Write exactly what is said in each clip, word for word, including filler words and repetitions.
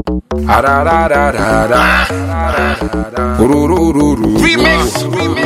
Remix.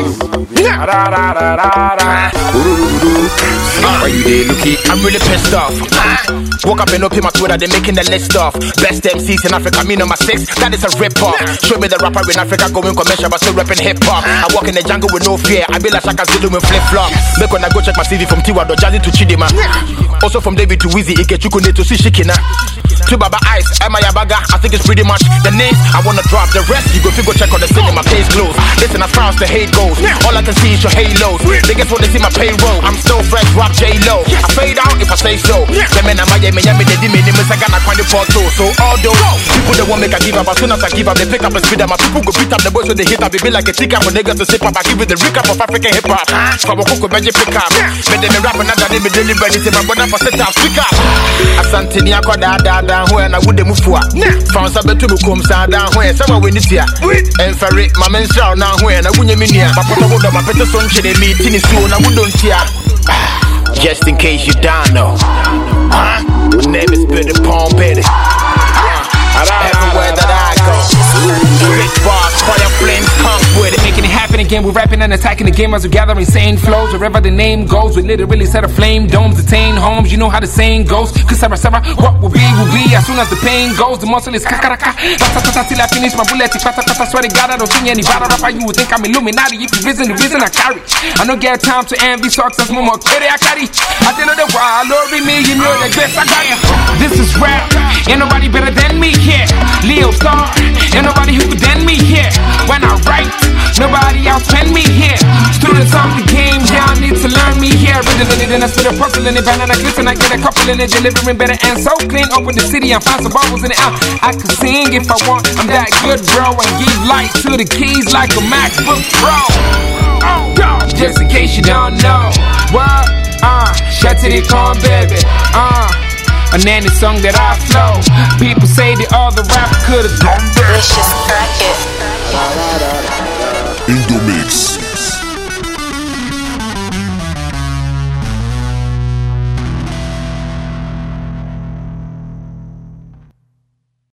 Why you there looking? I'm really pissed off. Woke up and open my Twitter, they making the list off best M Cs in Africa, me number six. That is a rip-off. Show me the rapper in Africa going commercial but still rapping hip-hop. I walk in the jungle with no fear. I be like Shaka Zulu with flip-flops. Make when I go check my C V from Tiwa do Jazzy to Chidima. Also from David to Wizzy, Ikechuku to see Shikina. To Baba Ice, Emma Yabaga, I think it's pretty much the names I wanna drop. The rest, you go figure check on the cinema, case closed. Listen, as far as the hate goes, all I can see is your halos. They guess when they see my payroll, I'm still fresh, rap J-Lo. I fade out if I say so. The men I'm a me, me, they me, I got a kind of photo. So all those people that won't make a give up, as soon as I give up, they pick up and speed up. My people go beat up the boys when they hit up. They be like a tick up for niggas to sip up. I give it the recap of African hip hop. From a cook magic pick up. But then me rap another day, me deliver this in my brother for set up, speak up. Asante ni akoda da da when I would the move for. Found some to come down when someone win this year. And ferry, my men's now when I wouldn't mean here. But I would have my better son, she me, Tinny soon, I wouldn't hear. Just in case you don't know. Huh? Name is Billy Palm Betty. Everywhere that I go, rich bars, fire flames, come with it. Making it happen again, we're rapping and attacking the game as we gather insane flows. Wherever the name goes, we literally set a flame domes, attain homes. You know how the saying goes. Cause Sarah Sarah, what will be, will be. As soon as the pain goes, the muscle is kakaraka. Ratatata till I finish my bullet. Patata, swear to God, I don't think any battle rapper. You would think I'm Illuminati if you visit the reason I carry. I don't get time to envy socks, that's more carry I carry. I didn't know the why, Lord, me, you know the best I got. This is rap, ain't nobody better than me here. Leo Star, ain't nobody who could than me here. When I write, nobody else pen me here. Students of the game, y'all need to learn me here. Originally, then I spit a puzzle in it, and I glisten, I get a couple in it, delivering better and so clean. Open the city and find some bubbles in it out. I can sing if I want, I'm that good, bro, and give light to the keys like a MacBook Pro. Oh, God, just in case you don't know. What? Uh, shout to the corn, baby. Uh. A nanny song that I flow. People say the other rapper could've done better. Delicious crack it. Indomix.